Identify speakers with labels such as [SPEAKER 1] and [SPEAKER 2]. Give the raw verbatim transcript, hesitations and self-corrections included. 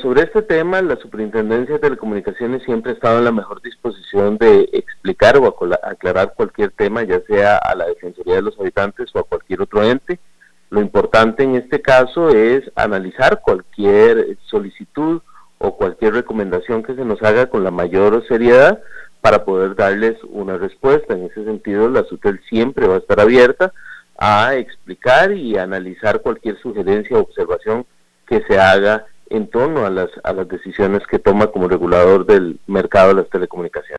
[SPEAKER 1] sobre este tema, la Superintendencia de Telecomunicaciones siempre ha estado en la mejor disposición de explicar o aclarar cualquier tema, ya sea a la Defensoría de los Habitantes o a cualquier otro ente. Lo importante en este caso es analizar cualquier solicitud o cualquier recomendación que se nos haga con la mayor seriedad para poder darles una respuesta. En ese sentido, la SUTEL siempre va a estar abierta a explicar y analizar cualquier sugerencia o observación que se haga en torno a las, a las decisiones que toma como regulador del mercado de las telecomunicaciones.